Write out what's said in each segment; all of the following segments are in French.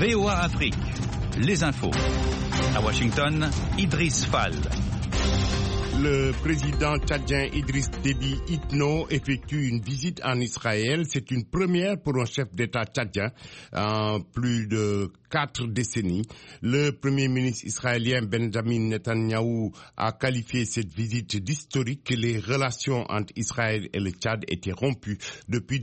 VOA Afrique, les infos. À Washington, Idriss Fall. Le président tchadien Idriss Déby Itno effectue une visite en Israël. C'est une première pour un chef d'État tchadien en plus de 4 décennies. Le premier ministre israélien Benjamin Netanyahou a qualifié cette visite d'historique. Les relations entre Israël et le Tchad étaient rompues depuis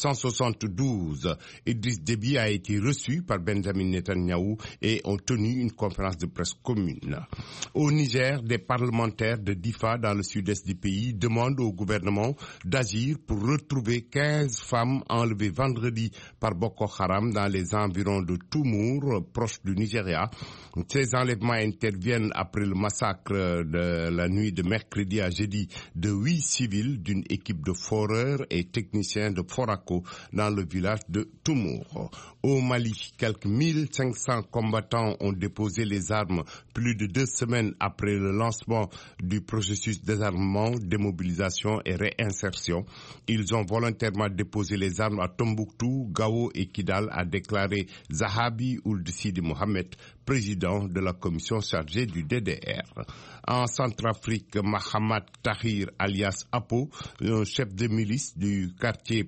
1972. Idriss Déby a été reçu par Benjamin Netanyahou et ont tenu une conférence de presse commune. Au Niger, des parlementaires de Difa dans le sud-est du pays demandent au gouvernement d'agir pour retrouver 15 femmes enlevées vendredi par Boko Haram dans les environs de Toumour, proche du Nigeria. Ces enlèvements interviennent après le massacre de la nuit de mercredi à jeudi de 8 civils d'une équipe de foreurs et techniciens de Forako dans le village de Toumour. Au Mali, quelques 1500 combattants ont déposé les armes plus de 2 semaines après le lancement du processus de désarmement, démobilisation et réinsertion. Ils ont volontairement déposé les armes à Tombouctou, Gao et Kidal, a déclaré Zahabi Ould Sidi Mohamed, président de la commission chargée du DDR. En Centrafrique, Mahamat Tahir alias Apo, un chef de milice du quartier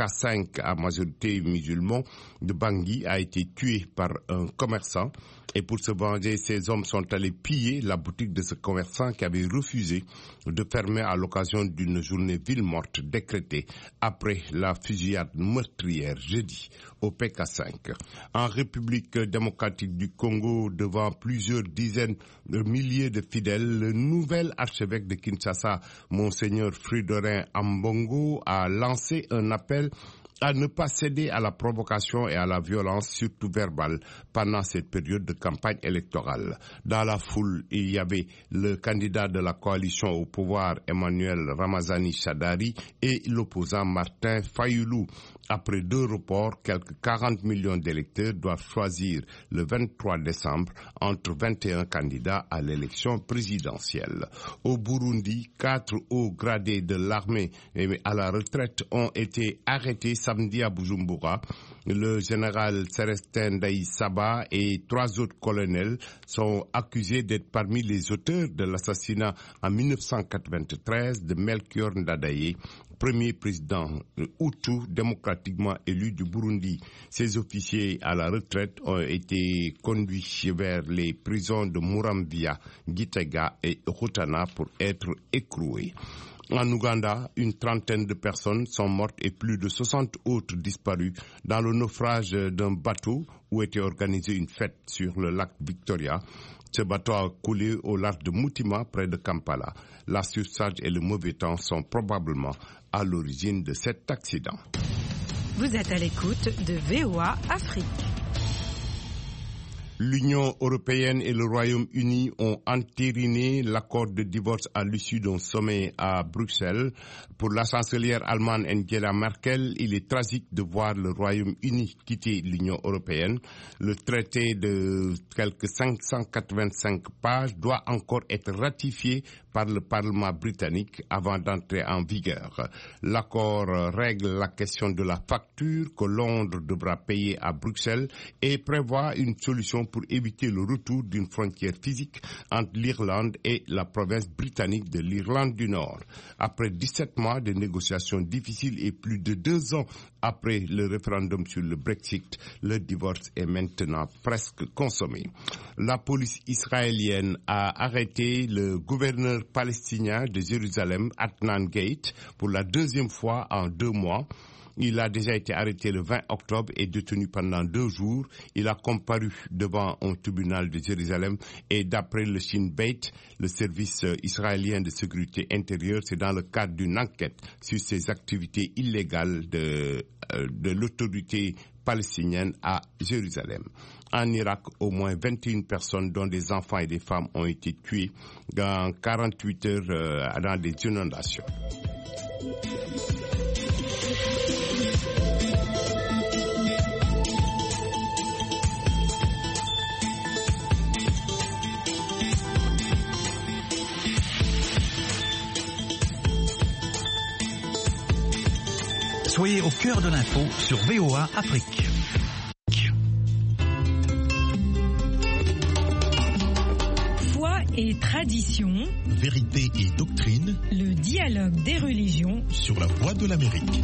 PK5 à majorité musulman de Bangui, a été tué par un commerçant. Et pour se venger, ces hommes sont allés piller la boutique de ce commerçant qui avait refusé de fermer à l'occasion d'une journée ville morte décrétée après la fusillade meurtrière jeudi au PK5. En République démocratique du Congo, devant plusieurs dizaines de milliers de fidèles, le nouvel archevêque de Kinshasa, Monseigneur Fridolin Ambongo, a lancé un appel à ne pas céder à la provocation et à la violence, surtout verbale, pendant cette période de campagne électorale. Dans la foule, il y avait le candidat de la coalition au pouvoir, Emmanuel Ramazani Chadari, et l'opposant Martin Fayoulou. Après 2 reports, quelques 40 millions d'électeurs doivent choisir le 23 décembre entre 21 candidats à l'élection présidentielle. Au Burundi, 4 hauts gradés de l'armée à la retraite ont été arrêtés samedi à Bujumbura. Le général Célestin Daï-Saba et 3 autres colonels sont accusés d'être parmi les auteurs de l'assassinat en 1993 de Melchior Ndadaye, premier président Hutu démocratiquement élu du Burundi. Ces officiers à la retraite ont été conduits vers les prisons de Muramvia, Gitega et Rutana pour être écroués. En Ouganda, une trentaine de personnes sont mortes et plus de 60 autres disparues dans le naufrage d'un bateau où était organisée une fête sur le lac Victoria. Ce bateau a coulé au large de Mutima, près de Kampala. La surcharge et le mauvais temps sont probablement à l'origine de cet accident. Vous êtes à l'écoute de VOA Afrique. L'Union européenne et le Royaume-Uni ont entériné l'accord de divorce à l'issue d'un sommet à Bruxelles. Pour la chancelière allemande Angela Merkel, il est tragique de voir le Royaume-Uni quitter l'Union européenne. Le traité de quelques 585 pages doit encore être ratifié par le Parlement britannique avant d'entrer en vigueur. L'accord règle la question de la facture que Londres devra payer à Bruxelles et prévoit une solution pour éviter le retour d'une frontière physique entre l'Irlande et la province britannique de l'Irlande du Nord. Après 17 mois de négociations difficiles et plus de 2 ans après le référendum sur le Brexit, le divorce est maintenant presque consommé. La police israélienne a arrêté le gouverneur palestinien de Jérusalem, Adnan Gate, pour la 2e fois en 2 mois. Il a déjà été arrêté le 20 octobre et détenu pendant 2 jours. Il a comparu devant un tribunal de Jérusalem et d'après le Shin Bet, le service israélien de sécurité intérieure, c'est dans le cadre d'une enquête sur ces activités illégales de l'autorité palestinienne à Jérusalem. En Irak, au moins 21 personnes, dont des enfants et des femmes, ont été tuées dans 48 heures dans des inondations. Soyez au cœur de l'info sur VOA Afrique. et tradition, vérité et doctrine, le dialogue des religions sur la voie de l'Amérique.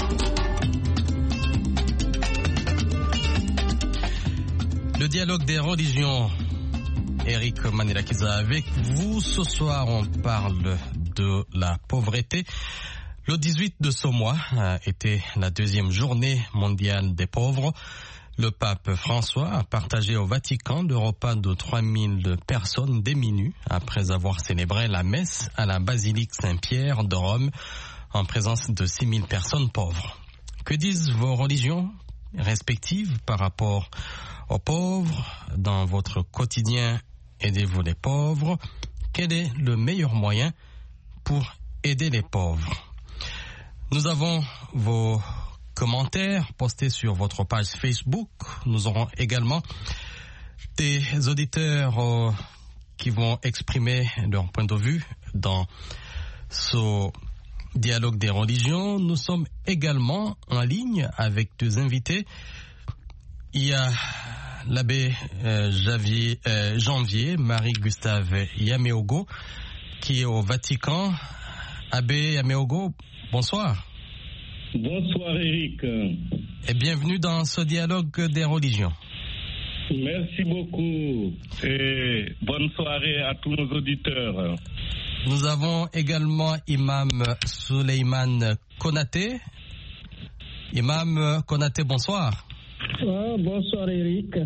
Le dialogue des religions, Eric Manilakiza avec vous. Ce soir, on parle de la pauvreté. Le 18 de ce mois était la deuxième journée mondiale des pauvres. Le pape François a partagé au Vatican le repas de 3000 personnes démunies après avoir célébré la messe à la basilique Saint-Pierre de Rome en présence de 6000 personnes pauvres. Que disent vos religions respectives par rapport aux pauvres? Dans votre quotidien, aidez-vous les pauvres? Quel est le meilleur moyen pour aider les pauvres? Nous avons vos commentaires postés sur votre page Facebook. Nous aurons également des auditeurs qui vont exprimer leur point de vue dans ce dialogue des religions. Nous sommes également en ligne avec deux invités. Il y a l'abbé Janvier Marie-Gustave Yameogo qui est au Vatican. Abbé Yameogo, bonsoir. Bonsoir Eric. Et bienvenue dans ce dialogue des religions. Merci beaucoup et bonne soirée à tous nos auditeurs. Nous avons également Imam Suleiman Konaté. Imam Konaté, bonsoir. Bonsoir Eric.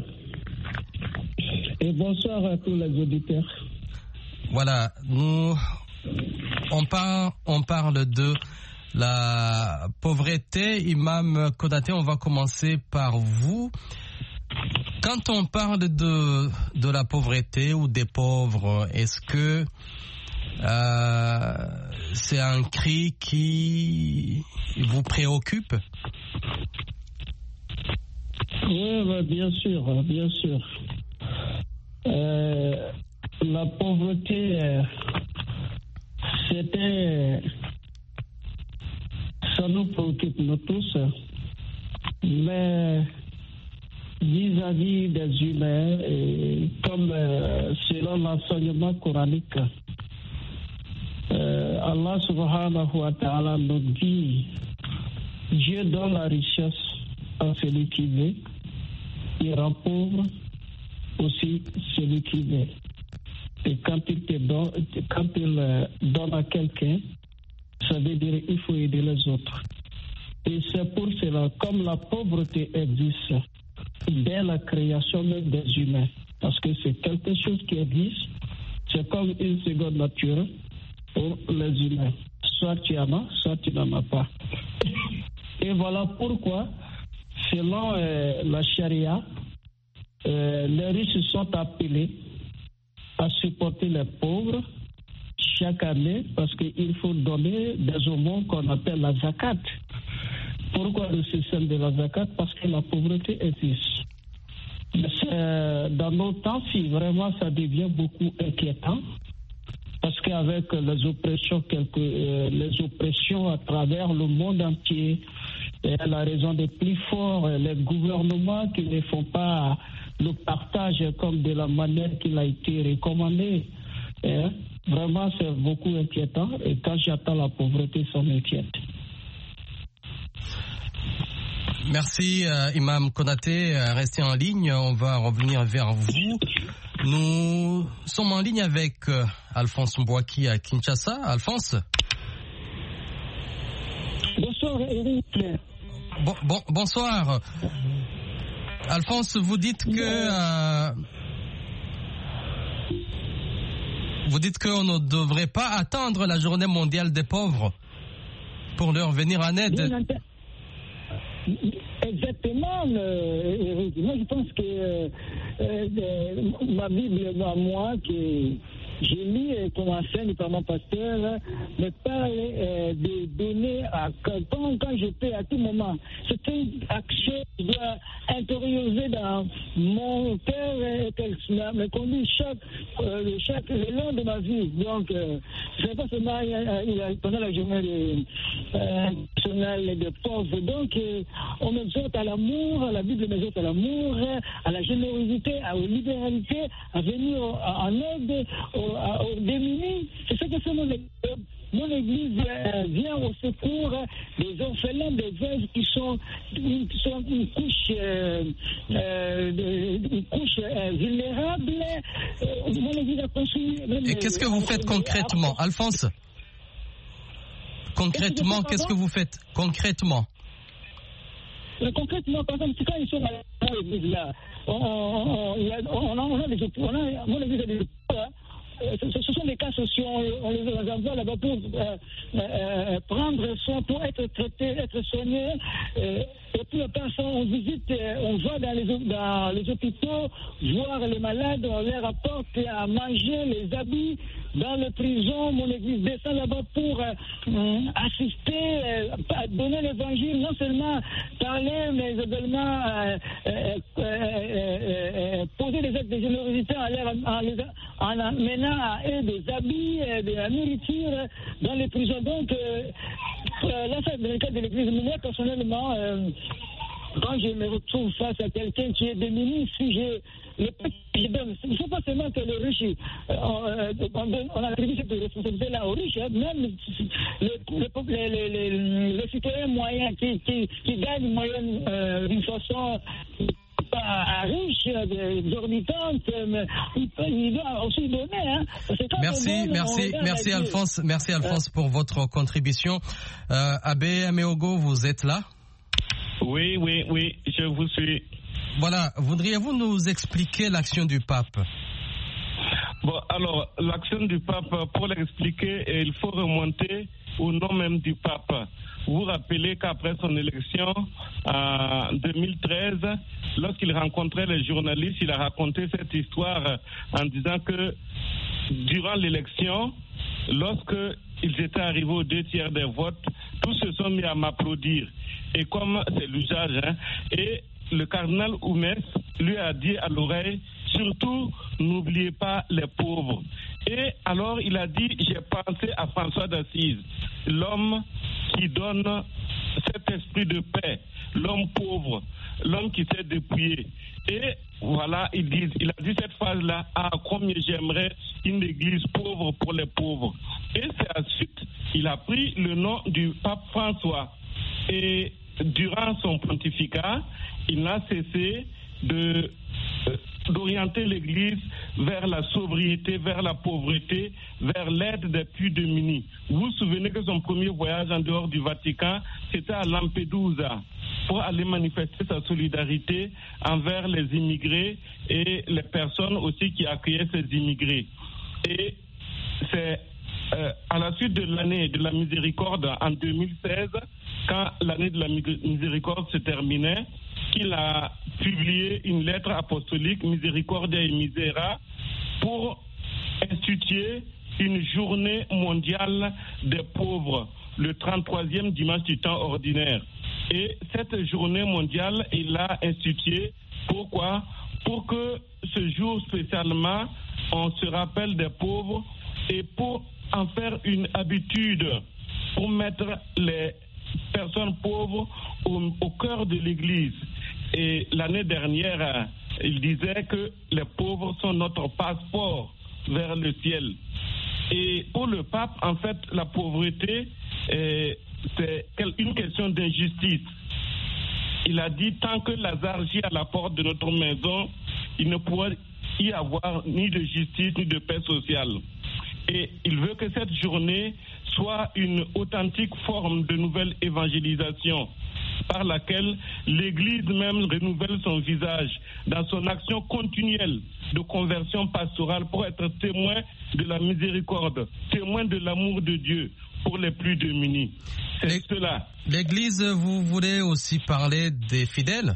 Et bonsoir à tous les auditeurs. Voilà, on parle de la pauvreté. Imam Konaté, on va commencer par vous. Quand on parle de la pauvreté ou des pauvres, est-ce que c'est un cri qui vous préoccupe? Oui, bien sûr, bien sûr. La pauvreté, ça nous préoccupe nous tous, mais vis-à-vis des humains, et comme selon l'enseignement coranique, Allah subhanahu wa ta'ala nous dit, Dieu donne la richesse à celui qui veut, il rend pauvre aussi celui qui veut. Et quand il donne à quelqu'un, ça veut dire qu'il faut aider les autres. Et c'est pour cela, comme la pauvreté existe dès la création même des humains, parce que c'est quelque chose qui existe, c'est comme une seconde nature pour les humains. Soit tu en as, soit tu n'en as pas. Et voilà pourquoi, selon la charia, les riches sont appelés à supporter les pauvres chaque année parce qu'il faut donner des aumônes qu'on appelle la zakat. Pourquoi le système de la zakat? Parce que la pauvreté existe. Dans nos temps, si vraiment ça devient beaucoup inquiétant, parce qu'avec les oppressions à travers le monde entier, la raison des plus forts, les gouvernements qui ne font pas le partage comme de la manière qu'il a été recommandé. Vraiment, c'est beaucoup inquiétant. Et quand j'attends la pauvreté, ça m'inquiète. Merci, Imam Konaté. Restez en ligne. On va revenir vers vous. Nous sommes en ligne avec Alphonse Mbouaki à Kinshasa. Alphonse. Bonsoir, Eric. Bonsoir. Alphonse, vous dites qu'on ne devrait pas attendre la journée mondiale des pauvres pour leur venir en aide. Exactement. Moi, je pense que ma Bible à moi, que je lis comme enseigne par mon pasteur, me parle de donner quand je peux à tout moment. C'est une action que je dois intérioriser dans mon cœur et qu'elle me conduit le long de ma vie. Donc, c'est pas seulement pendant la journée nationale des pauvres. Donc, on m'exhorte à l'amour, la Bible m'exhorte à l'amour, à la générosité, à la libéralité, à venir en aide aux aux démunis. C'est ce que fait mon Église. Mon Église vient au secours des orphelins, des veuves qui sont une couche vulnérable. Mon Église a construit... Et qu'est-ce que vous faites concrètement, Alphonse? Concrètement, qu'est-ce que vous faites concrètement? Concrètement, par exemple, quand ils sont dans l'église là, on a des opposants, mon église a des opposants. Ce sont des cas sociaux, on les envoie là-bas pour prendre soin, pour être traités, être soignés. Et puis, on visite, on va dans les hôpitaux, voir les malades, on leur apporte à manger, les habits. Dans les prisons, mon église descend là-bas pour assister, à donner l'évangile, non seulement parler, mais également poser des actes de générosité en amenant à eux des habits, de la nourriture dans les prisons. Donc, là, c'est dans le cadre de l'église. Moi, personnellement, quand je me retrouve face à quelqu'un qui est démuni, si j'ai le petit que je donne, il ne faut pas seulement que le riche, on attribue cette responsabilité-là aux riches, même le citoyen moyen qui gagne moyenne d'une façon pas riche, exorbitante, mais il doit aussi donner. Hein. Merci Alphonse pour votre contribution. Abbé Ameogo, vous êtes là? Oui, je vous suis. Voilà, voudriez-vous nous expliquer l'action du pape? Bon, alors, l'action du pape, pour l'expliquer, il faut remonter au nom même du pape. Vous vous rappelez qu'après son élection en 2013, lorsqu'il rencontrait les journalistes, il a raconté cette histoire en disant que durant l'élection, lorsque ils étaient arrivés aux 2/3 des votes, tous se sont mis à m'applaudir. Et comme c'est l'usage, et le cardinal Oumès lui a dit à l'oreille, surtout, n'oubliez pas les pauvres. Et alors, il a dit, j'ai pensé à François d'Assise, l'homme qui donne cet esprit de paix, l'homme pauvre, l'homme qui s'est dépouillé. Et voilà, il a dit cette phrase-là, combien j'aimerais une église pauvre pour les pauvres. Et c'est ensuite, il a pris le nom du pape François. Et durant son pontificat, il n'a cessé d'orienter l'Église vers la sobriété, vers la pauvreté, vers l'aide des plus démunis. Vous vous souvenez que son premier voyage en dehors du Vatican, c'était à Lampedusa, pour aller manifester sa solidarité envers les immigrés et les personnes aussi qui accueillaient ces immigrés. Et c'est à la suite de l'année de la miséricorde en 2016, quand l'année de la miséricorde se terminait, qu'il a publié une lettre apostolique, Misericordia et Misera, pour instituer une journée mondiale des pauvres, le 33e dimanche du temps ordinaire. Et cette journée mondiale, il l'a instituée. Pourquoi? Pour que ce jour spécialement, on se rappelle des pauvres et pour en faire une habitude, pour mettre les personnes pauvres au cœur de l'Église. Et l'année dernière, il disait que les pauvres sont notre passeport vers le ciel. Et pour le pape, en fait, la pauvreté, c'est une question d'injustice. Il a dit, tant que Lazare gît à la porte de notre maison, il ne pourra y avoir ni de justice, ni de paix sociale. Et il veut que cette journée soit une authentique forme de nouvelle évangélisation par laquelle l'Église même renouvelle son visage dans son action continuelle de conversion pastorale pour être témoin de la miséricorde, témoin de l'amour de Dieu pour les plus démunis. C'est cela. L'Église, vous voulez aussi parler des fidèles?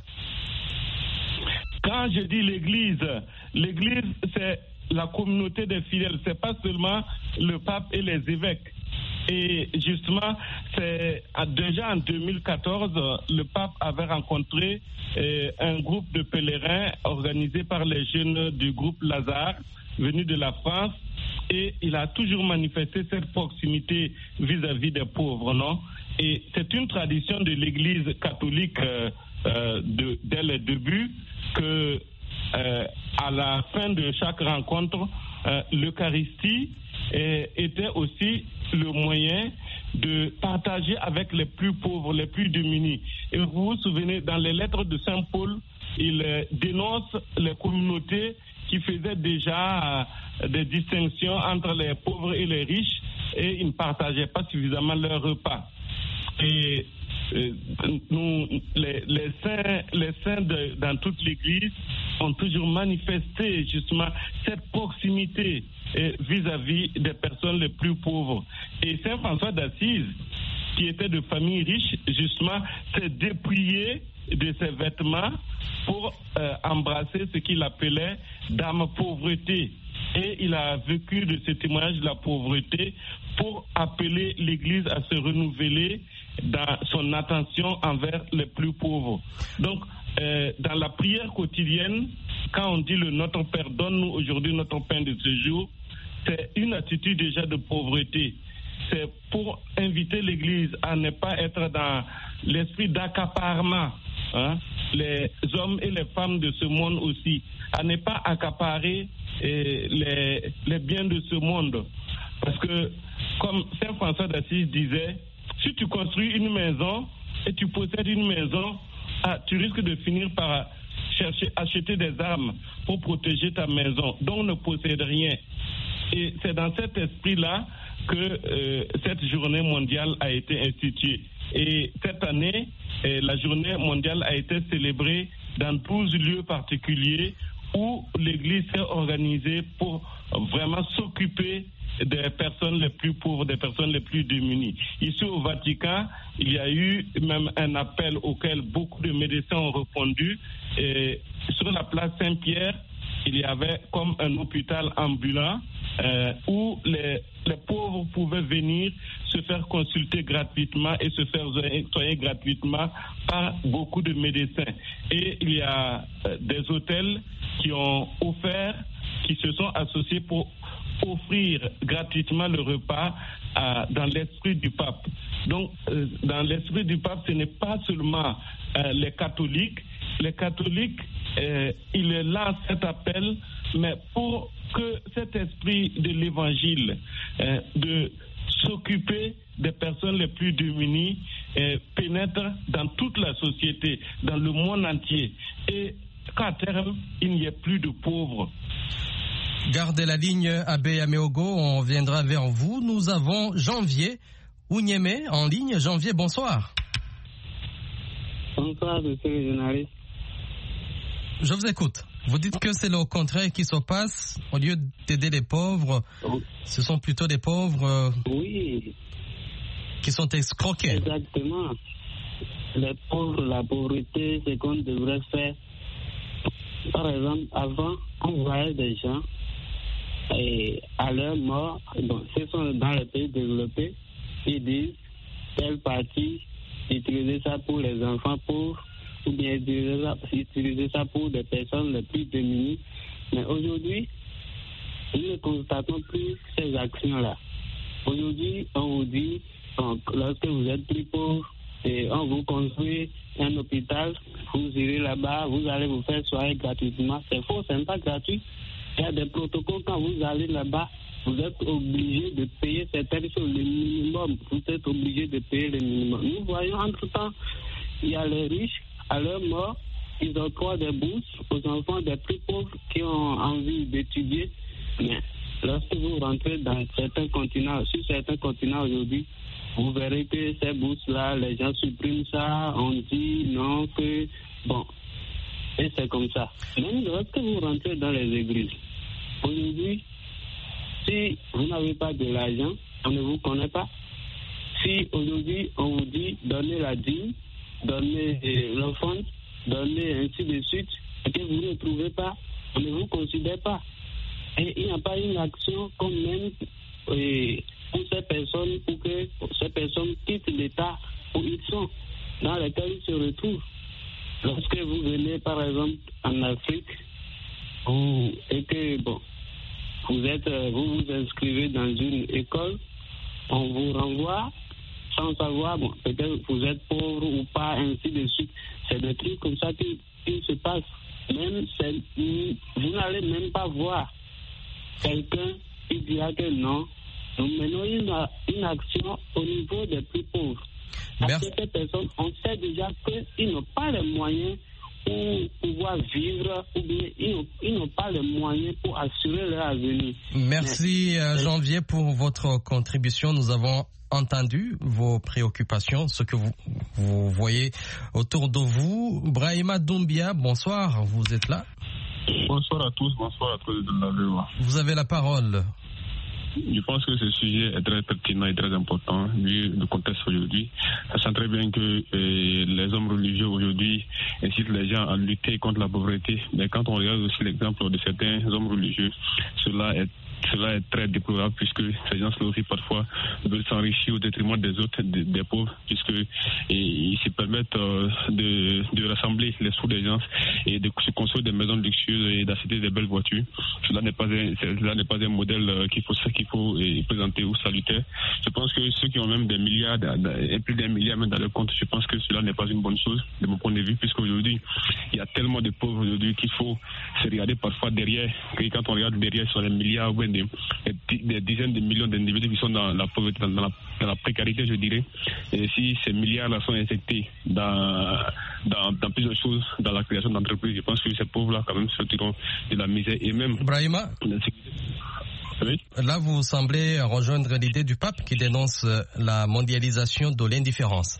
Quand je dis l'Église, c'est la communauté des fidèles, c'est pas seulement le pape et les évêques. Et justement, c'est déjà en 2014, le pape avait rencontré un groupe de pèlerins organisé par les jeunes du groupe Lazare, venus de la France, et il a toujours manifesté cette proximité vis-à-vis des pauvres, non? Et c'est une tradition de l'Église catholique dès le début que à la fin de chaque rencontre, l'Eucharistie était aussi le moyen de partager avec les plus pauvres, les plus démunis. Et vous vous souvenez, dans les lettres de Saint Paul, il dénonce les communautés qui faisaient déjà des distinctions entre les pauvres et les riches, et ils ne partageaient pas suffisamment leurs repas. Et nous, les saints dans toute l'Église ont toujours manifesté justement cette proximité vis-à-vis des personnes les plus pauvres. Et Saint François d'Assise, qui était de famille riche, justement, s'est dépouillé de ses vêtements pour embrasser ce qu'il appelait dame pauvreté. Et il a vécu de ce témoignage de la pauvreté pour appeler l'Église à se renouveler dans son attention envers les plus pauvres. Donc, dans la prière quotidienne, quand on dit le Notre Père, donne-nous aujourd'hui notre pain de ce jour, c'est une attitude déjà de pauvreté. C'est pour inviter l'Église à ne pas être dans l'esprit d'accaparement, les hommes et les femmes de ce monde aussi, à ne pas accaparer les biens de ce monde. Parce que, comme Saint François d'Assise disait, si tu construis une maison et tu possèdes une maison, tu risques de finir par acheter des armes pour protéger ta maison. Donc ne possède rien. Et c'est dans cet esprit-là que cette journée mondiale a été instituée. Et cette année, la journée mondiale a été célébrée dans 12 lieux particuliers où l'Église s'est organisée pour vraiment s'occuper des personnes les plus pauvres, des personnes les plus démunies. Ici au Vatican, il y a eu même un appel auquel beaucoup de médecins ont répondu. Et sur la place Saint-Pierre, il y avait comme un hôpital ambulant où les pauvres pouvaient venir se faire consulter gratuitement et se faire soigner gratuitement par beaucoup de médecins. Et il y a des hôtels qui ont offert, qui se sont associés pour offrir gratuitement le repas dans l'esprit du pape. Donc, dans l'esprit du pape, ce n'est pas seulement les catholiques. Les catholiques, ils lancent cet appel, mais pour que cet esprit de l'évangile, de s'occuper des personnes les plus démunies, pénètre dans toute la société, dans le monde entier, et qu'à terme, il n'y ait plus de pauvres. Gardez la ligne, Abbé Améogo, on viendra vers vous. Nous avons Janvier Ounyeme en ligne. Janvier, bonsoir. Bonsoir, monsieur le journaliste. Je vous écoute. Vous dites que c'est le contraire qui se passe. Au lieu d'aider les pauvres, ce sont plutôt des pauvres qui sont escroqués. Exactement. Les pauvres, la pauvreté, c'est qu'on devrait faire. Par exemple, avant, on voyait des gens et à leur mort, donc, ce sont dans les pays développés, ils disent telle partie, utiliser ça pour les enfants pauvres, ou bien utiliser ça pour des personnes les plus démunies. Mais aujourd'hui, nous ne constatons plus ces actions-là. Aujourd'hui, on vous dit, donc, lorsque vous êtes plus pauvre, et on vous construit un hôpital, vous irez là-bas, vous allez vous faire soigner gratuitement. C'est faux, ce n'est pas gratuit. Il y a des protocoles, quand vous allez là-bas, vous êtes obligé de payer certaines choses, le minimum. Vous êtes obligé de payer le minimum. Nous voyons entre-temps, il y a les riches, à leur mort, ils octroient des bourses aux enfants des plus pauvres qui ont envie d'étudier. Mais lorsque vous rentrez dans certains continents, sur certains continents aujourd'hui, vous verrez que ces bourses-là, les gens suppriment ça, on dit non, que bon, et c'est comme ça. Même lorsque vous rentrez dans les églises, aujourd'hui, si vous n'avez pas de l'argent, on ne vous connaît pas. Si aujourd'hui on vous dit donnez la dîme, donnez l'offrande, donnez ainsi de suite, et que vous ne trouvez pas, on ne vous considère pas. Et il n'y a pas une action comme même pour ces personnes, pour que ces personnes quittent l'état où ils sont, dans lequel ils se retrouvent. Lorsque vous venez par exemple en Afrique, et que bon, vous vous inscrivez dans une école, on vous renvoie sans savoir, bon, peut-être vous êtes pauvre ou pas, ainsi de suite. C'est des trucs comme ça qui se passent. Même vous vous n'allez même pas voir quelqu'un qui dira que non, nous menons une action au niveau des plus pauvres. Parce que ces personnes, on sait déjà qu'ils n'ont pas les moyens pour pouvoir vivre, ou bien ils n'ont pas les moyens pour assurer leur avenir. Merci Janvier pour votre contribution. Nous avons entendu vos préoccupations, ce que vous voyez autour de vous. Brahima Doumbia, bonsoir, vous êtes là? Bonsoir à tous de la VOA. Vous avez la parole. Je pense que ce sujet est très pertinent et très important vu le contexte aujourd'hui. Ça sent très bien que les hommes religieux aujourd'hui incitent les gens à lutter contre la pauvreté. Mais quand on regarde aussi l'exemple de certains hommes religieux, cela est très déplorable puisque ces gens-là aussi parfois veulent s'enrichir au détriment des autres, des pauvres, puisqu'ils se permettent de rassembler les sous des gens et de se construire des maisons luxueuses et d'acheter des belles voitures. Cela n'est pas un modèle qu'il faut présenter ou salutaire. Je pense que ceux qui ont même des milliards et plus d'un milliard même dans leur compte, je pense que cela n'est pas une bonne chose de mon point de vue, puisqu'aujourd'hui il y a tellement de pauvres aujourd'hui qu'il faut se regarder parfois derrière, que quand on regarde derrière sur les milliards ou des dizaines de millions d'individus qui sont dans la pauvreté, dans la précarité, je dirais. Et si ces milliards-là sont injectés dans plusieurs choses, dans la création d'entreprises, je pense que ces pauvres-là, quand même, sortiront de la misère. Et même... Brahima, oui. Là, vous semblez rejoindre l'idée du pape qui dénonce la mondialisation de l'indifférence.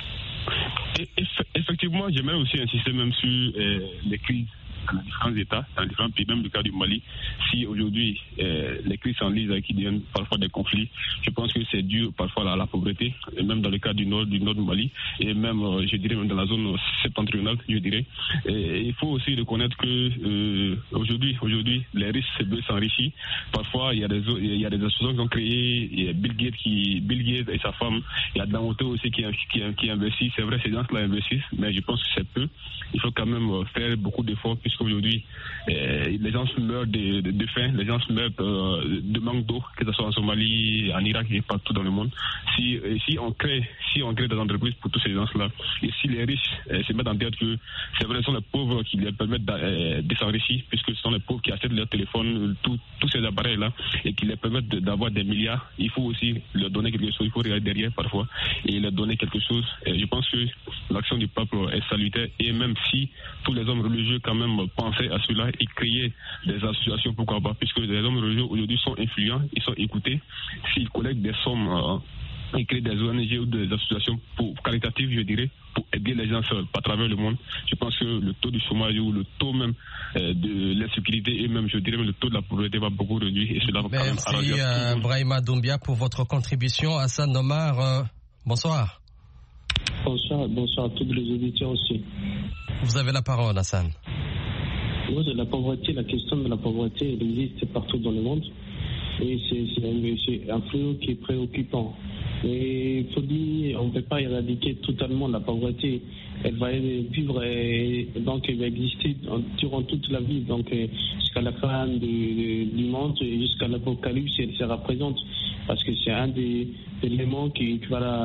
Effectivement, j'aimerais aussi insister même sur les crises dans différents États, dans différents pays, même le cas du Mali. Si aujourd'hui les crises s'enlisent qui deviennent parfois des conflits, je pense que c'est dû parfois à la pauvreté, et même dans le cas du nord du Mali, et même, je dirais, même dans la zone septentrionale, je dirais. Et il faut aussi reconnaître que aujourd'hui, les riches veulent s'enrichir. Parfois, il y a des associations qui ont créé, il y a Bill Gates et sa femme, il y a Dangote aussi qui investit. C'est vrai, ces gens-là investissent, mais je pense que c'est peu. Il faut quand même faire beaucoup d'efforts, puisqu'aujourd'hui, les gens meurent de faim, les gens meurent de manque d'eau, que ce soit en Somalie, en Irak et partout dans le monde. Si on crée des entreprises pour tous ces gens-là, et si les riches se mettent en tête que c'est vrai, ce sont les pauvres qui leur permettent de s'enrichir, puisque ce sont les pauvres qui achètent leur téléphone, tous ces appareils-là, et qui leur permettent d'avoir des milliards, il faut aussi leur donner quelque chose, il faut regarder derrière parfois, et leur donner quelque chose. Et je pense que l'action du peuple est salutaire, et même si tous les hommes religieux quand même pensaient à cela et créaient des associations, pourquoi pas, puisque les hommes religieux aujourd'hui sont influents, ils sont écoutés, s'ils collectent des sommes, ils créent des ONG ou des associations caritatives, je dirais, pour aider les gens à travers le monde. Je pense que le taux du chômage ou le taux même de l'insécurité et même, je dirais, le taux de la pauvreté va beaucoup réduire, et cela va quand même arranger. Merci Brahima Doumbia pour votre contribution. Hassan Omar, bonsoir. Bonsoir à tous les auditeurs aussi. Vous avez la parole, Hassan. Oui, la question de la pauvreté, elle existe partout dans le monde. Et c'est un fléau qui est préoccupant. Mais il faut dire, on ne peut pas éradiquer totalement la pauvreté. Elle va vivre et donc elle va exister durant toute la vie, donc jusqu'à la fin du monde et jusqu'à l'Apocalypse, elle sera présente, parce que c'est un des éléments qui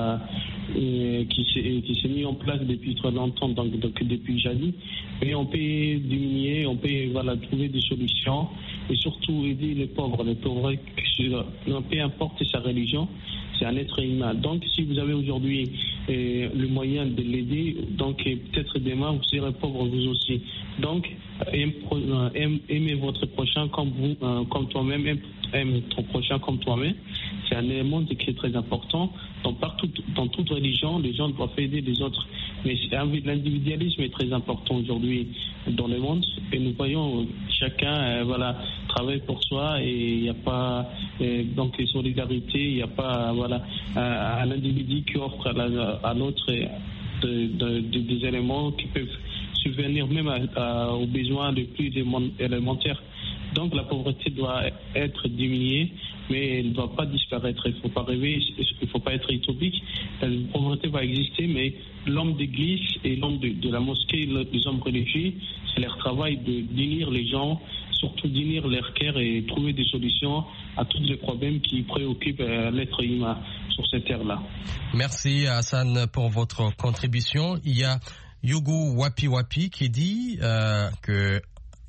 s'est mis en place depuis très longtemps, donc depuis jadis. Mais on peut diminuer, on peut trouver des solutions et surtout aider les pauvres, peu importe sa religion, c'est un être humain. Donc si vous avez aujourd'hui le moyen de l'aider, donc peut-être demain vous serez pauvre vous aussi. Donc aimez votre prochain comme toi-même, aime ton prochain comme toi-même. C'est un élément qui est très important. Donc partout, dans toute religion, les gens doivent aider les autres. Mais l'individualisme est très important aujourd'hui dans le monde. Et nous voyons chacun travaille pour soi, et il n'y a pas donc solidarité, il n'y a pas un individu qui offre à l'autre des éléments qui peuvent subvenir même aux besoins les plus élémentaires. Donc la pauvreté doit être diminuée, mais elle ne doit pas disparaître. Il ne faut pas rêver, il ne faut pas être utopique. La pauvreté va exister, mais l'homme d'église et l'homme de la mosquée, les hommes religieux, c'est leur travail de d'unir les gens, surtout d'unir leur cœur et trouver des solutions à tous les problèmes qui préoccupent l'être humain sur cette terre-là. Merci Hassan pour votre contribution. Il y a Yugu Wapi Wapi qui dit que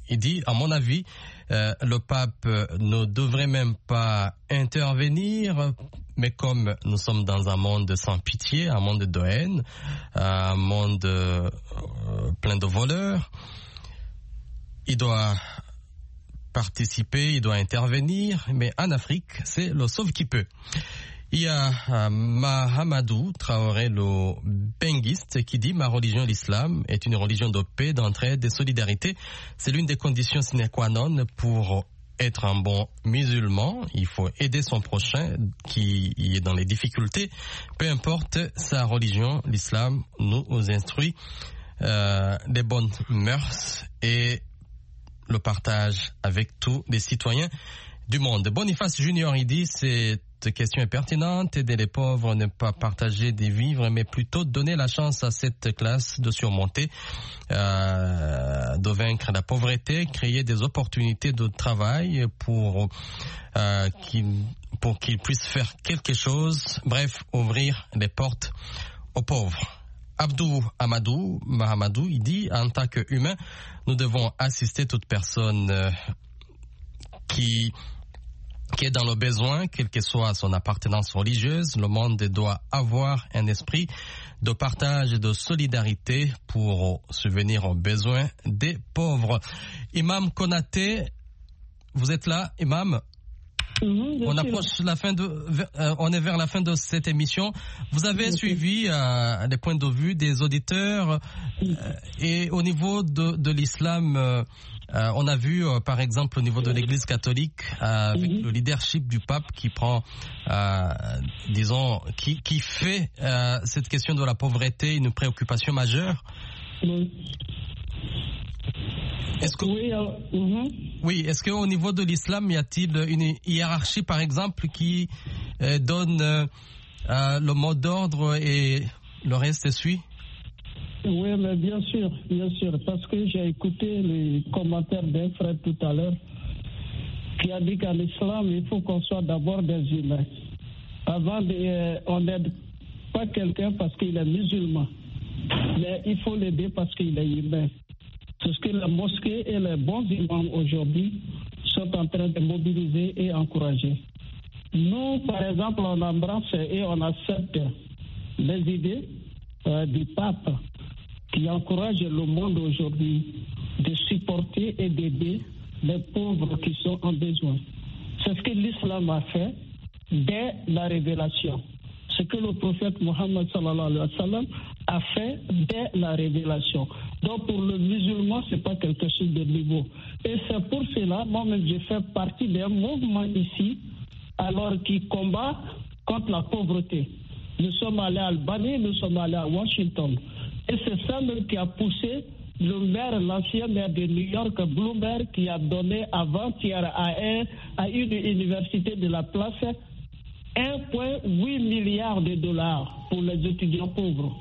il dit, à mon avis, le pape ne devrait même pas intervenir, mais comme nous sommes dans un monde sans pitié, un monde de haine, un monde plein de voleurs, il doit participer, il doit intervenir, mais en Afrique, c'est le sauve qui peut. Il y a Mahamadou Traoré, le benguiste, qui dit « Ma religion, l'islam, est une religion de paix, d'entraide, de solidarité. C'est l'une des conditions sine qua non pour être un bon musulman. Il faut aider son prochain qui est dans les difficultés. Peu importe sa religion, l'islam nous instruit des bonnes mœurs et le partage avec tous les citoyens du monde. » Boniface Junior, il dit « Cette question est pertinente, aider les pauvres, ne pas partager des vivres, mais plutôt donner la chance à cette classe de surmonter, de vaincre la pauvreté, créer des opportunités de travail pour qu'ils puissent faire quelque chose, bref, ouvrir les portes aux pauvres. » Abdou Amadou Mahamadou, il dit « En tant qu'humain, nous devons assister toute personne qui est dans le besoin, quelle que soit son appartenance religieuse. Le monde doit avoir un esprit de partage et de solidarité pour subvenir aux besoins des pauvres. » Imam Konaté, vous êtes là, Imam? On approche on est vers la fin de cette émission. Vous avez suivi les points de vue des auditeurs et au niveau de l'islam, on a vu par exemple au niveau de l'Église catholique avec le leadership du pape qui prend, disons, qui fait cette question de la pauvreté une préoccupation majeure. Est-ce que, oui, est-ce qu'au niveau de l'islam, y a-t-il une hiérarchie, par exemple, qui donne le mot d'ordre et le reste suit? Oui, mais bien sûr, parce que j'ai écouté les commentaires d'un frère tout à l'heure qui a dit qu'en islam, il faut qu'on soit d'abord des humains. On n'aide pas quelqu'un parce qu'il est musulman, mais il faut l'aider parce qu'il est humain. C'est ce que la mosquée et les bons imams aujourd'hui sont en train de mobiliser et encourager. Nous, par exemple, on embrasse et on accepte les idées du pape qui encourage le monde aujourd'hui de supporter et d'aider les pauvres qui sont en besoin. C'est ce que l'islam a fait dès la révélation. Ce que le prophète Mohammed sallallahu alayhi wa sallam a fait dès la révélation. Donc pour le musulman, ce n'est pas quelque chose de nouveau. Et c'est pour cela, moi-même, je fais partie d'un mouvement ici, alors qui combat contre la pauvreté. Nous sommes allés à Albany, nous sommes allés à Washington. Et c'est ça même qui a poussé l'ancien maire de New York, Bloomberg, qui a donné avant-hier à une université de la place 1,8 milliard de dollars pour les étudiants pauvres.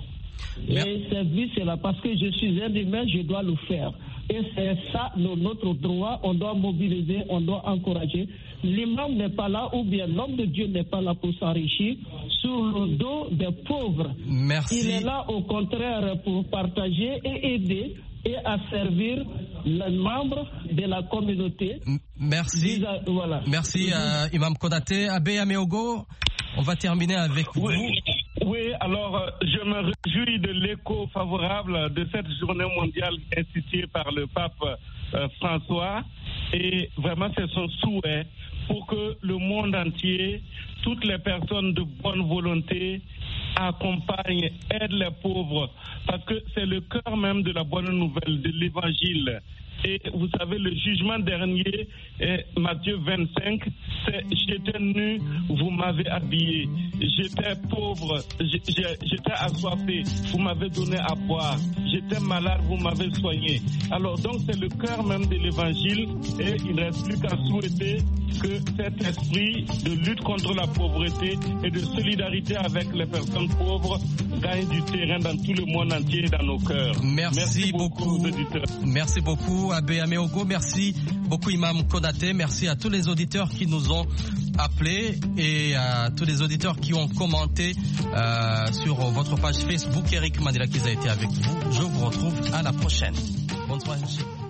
Et c'est là parce que je suis un humain, je dois le faire. Et c'est ça notre droit, on doit mobiliser, on doit encourager. L'imam n'est pas là, ou bien l'homme de Dieu n'est pas là pour s'enrichir sur le dos des pauvres. Merci. Il est là au contraire pour partager et aider et à servir les membres de la communauté. Merci. Voilà. Merci Imam Konaté. Abbé Ameogo, on va terminer avec vous. Oui, alors je me réjouis de l'écho favorable de cette journée mondiale instituée par le pape François, et vraiment c'est son souhait pour que le monde entier, toutes les personnes de bonne volonté accompagnent, aident les pauvres, parce que c'est le cœur même de la bonne nouvelle, de l'évangile. Et vous savez, le jugement dernier, Matthieu 25, c'est « J'étais nu, vous m'avez habillé. J'étais pauvre, j'étais assoiffé, vous m'avez donné à boire. J'étais malade, vous m'avez soigné. » Alors donc c'est le cœur même de l'évangile, et il ne reste plus qu'à souhaiter que cet esprit de lutte contre la pauvreté et de solidarité avec les personnes pauvres gagne du terrain dans tout le monde entier et dans nos cœurs. Merci beaucoup, auditeurs. Merci beaucoup, Abbé Ameogo. Merci beaucoup, Imam Konaté. Merci à tous les auditeurs qui nous ont appelés et à tous les auditeurs qui ont commenté sur votre page Facebook. Eric Mandela qui a été avec vous. Je vous retrouve à la prochaine. Bonne soirée, monsieur.